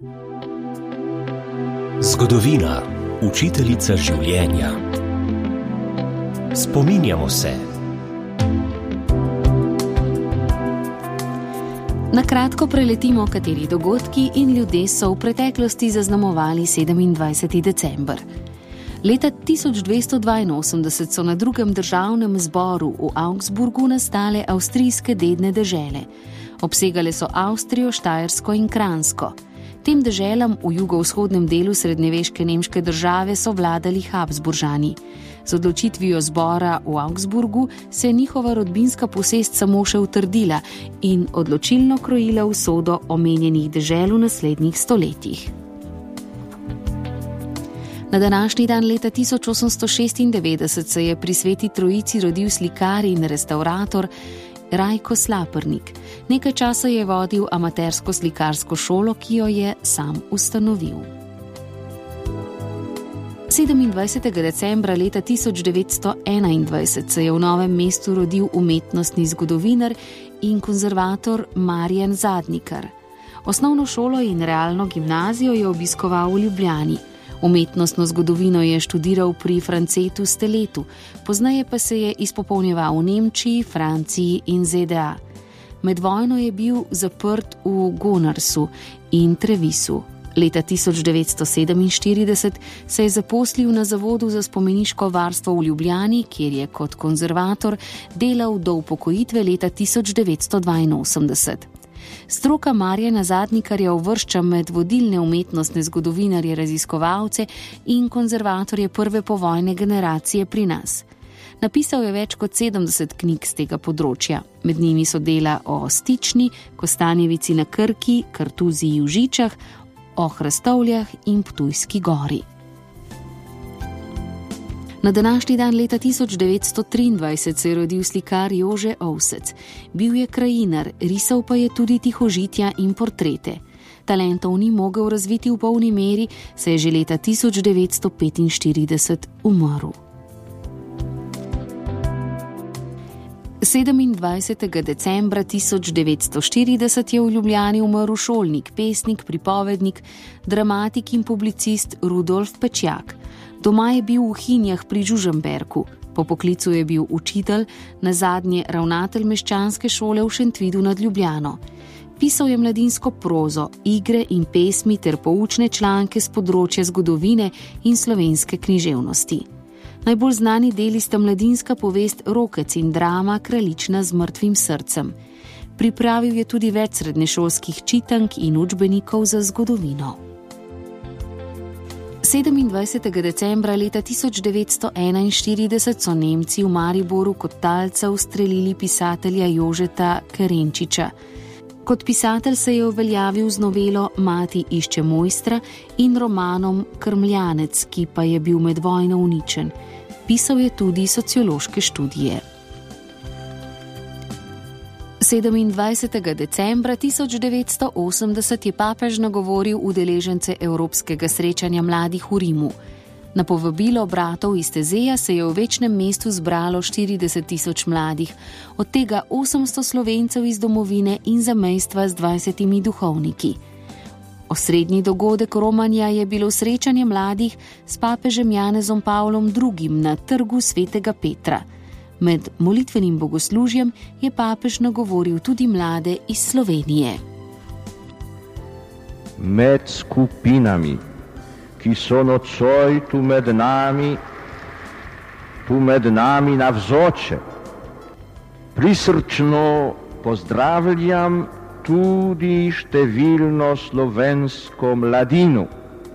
Zgodovina, učiteljica življenja. Spominjamo se. Na kratko preletimo, kateri dogodki in ljudje so v preteklosti zaznamovali 27. december. Leta 1282 so na drugem državnem zboru v Augsburgu nastale avstrijske dedne dežele. Obsegale so Avstrijo, Štajersko in Kranjsko. Tem deželam v jugovzhodnem delu srednjeveške nemške države so vladali Habsburžani. Z odločitvijo zbora v Augsburgu se je njihova rodbinska posest samo še utrdila in odločilno krojila usodo omenjenih dežel v naslednjih stoletjih. Na današnji dan leta 1896 se je pri Sveti Trojici rodil slikar in restavrator Rajko Slapernik. Nekaj časa je vodil amatersko slikarsko šolo, ki jo je sam ustanovil. 27. decembra leta 1921 se je v Novem mestu rodil umetnostni zgodovinar in konzervator Marjan Zadnikar. Osnovno šolo in realno gimnazijo je obiskoval v Ljubljani. Umetnostno zgodovino je študiral pri Francetu Steletu, pozneje pa se je izpopolnjeval v Nemčiji, Franciji in ZDA. Med vojno je bil zaprt v Gonarsu in Trevisu. Leta 1947 se je zaposlil na Zavodu za spomeniško varstvo v Ljubljani, kjer je kot konzervator delal do upokojitve leta 1982. Stroka Marjana Zadnikarja uvršča med vodilne umetnostne zgodovinarje, raziskovalce in konzervatorje prve povojne generacije pri nas. Napisal je več kot 70 knjig z tega področja. Med njimi so dela o Stični, Kostanjevici na Krki, Kartuziji v Žičah, o Hrastovljah in Ptujski gori. Na današnji dan leta 1923 se je rodil slikar Jože Ovsec. Bil je krajinar, risal pa je tudi tihožitja in portrete. Talentov ni mogel razviti v polni meri, se je že leta 1945 umrl. 27. decembra 1940 je v Ljubljani umrl šolnik, pesnik, pripovednik, dramatik in publicist Rudolf Pečjak. Doma je bil v Hinjah pri Žužemberku. Po poklicu je bil učitelj, nazadnje ravnatelj meščanske šole v Šentvidu nad Ljubljano. Pisal je mladinsko prozo, igre in pesmi ter poučne članke z področja zgodovine in slovenske književnosti. Najbolj znani deli sta mladinska povest Rokec in drama Kraljična z mrtvim srcem. Pripravil je tudi več srednješolskih čitank in učbenikov za zgodovino. 27. decembra leta 1941 so Nemci v Mariboru kot talca ustrelili pisatelja Jožeta Kerenčiča. Kot pisatelj se je uveljavil z novelo Mati išče mojstra in romanom Krmljanec, ki pa je bil med vojno uničen. Pisal je tudi sociološke študije. 27. decembra 1980 je papež nagovoril udeležence Evropskega srečanja mladih v Rimu. Na povabilo bratov iz Tezeja se je v večnem mestu zbralo 40 000 mladih, od tega 800 Slovencev iz domovine in zamejstva z 20 duhovniki. Osrednji dogodek romanja je bilo srečanje mladih s papežem Janezom Pavlom II. Na trgu Svetega Petra. Med molitvenim bogoslužjem je papež nagovoril tudi mlade iz Slovenije. Med skupinami, ki so nocoj tu med nami navzoče, prisrčno pozdravljam tudi številno slovensko mladino.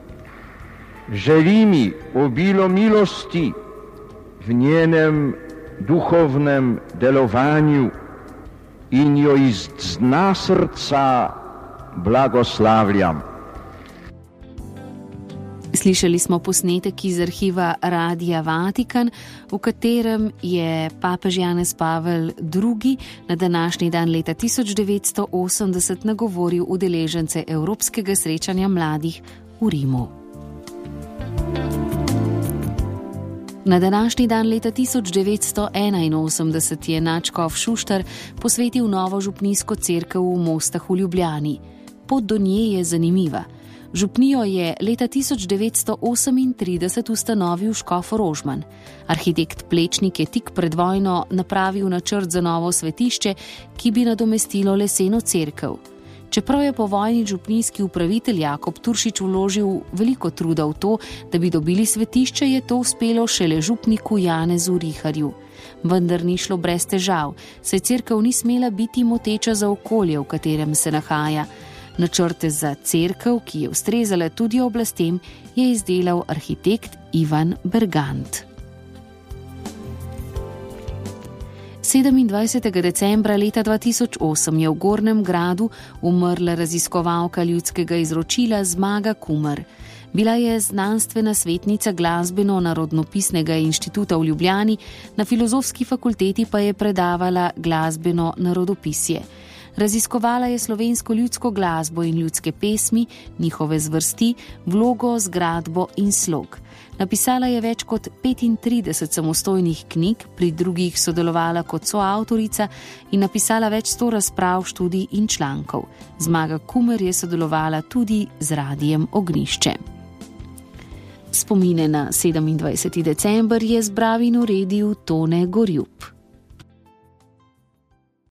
Želim ji obilo milosti v njenem duhovnem delovanju in jo iz dna srca blagoslavljam. Slišali smo posnetek iz arhiva Radia Vatikan, v katerem je papež Janez Pavel II. Na današnji dan leta 1980 nagovoril udeležence Evropskega srečanja mladih v Rimu. Na današnji dan leta 1981 je nadškof Šuštar posvetil novo župnijsko cerkev v Mostah v Ljubljani. Pot do nje je zanimiva. Župnijo je leta 1938 ustanovil škof Rožman. Arhitekt Plečnik je tik pred vojno napravil načrt za novo svetišče, ki bi nadomestilo leseno cerkev. Čeprav je po vojni župnijski upravitelj Jakob Turšič vložil veliko truda v to, da bi dobili svetišče, je to uspelo šele župniku Janezu Riharju. Vendar ni šlo brez težav, saj cerkev ni smela biti moteča za okolje, v katerem se nahaja. Načrte za cerkev, ki je ustrezala tudi oblastem, je izdelal arhitekt Ivan Bergant. 27. decembra leta 2008 je v Gornjem Gradu umrla raziskovalka ljudskega izročila Zmaga Kumer. Bila je znanstvena svetnica Glasbeno-narodnopisnega inštituta v Ljubljani, na Filozofski fakulteti pa je predavala glasbeno narodopisje. Raziskovala je slovensko ljudsko glasbo in ljudske pesmi, njihove zvrsti, vlogo, zgradbo in slog. Napisala je več kot 35 samostojnih knjig, pri drugih sodelovala kot soavtorica in napisala več 100 razprav, študij in člankov. Zmaga Kumer je sodelovala tudi z Radiem Ognjišče. Spomine na 27. december je zbral in uredil Tone Gorjup.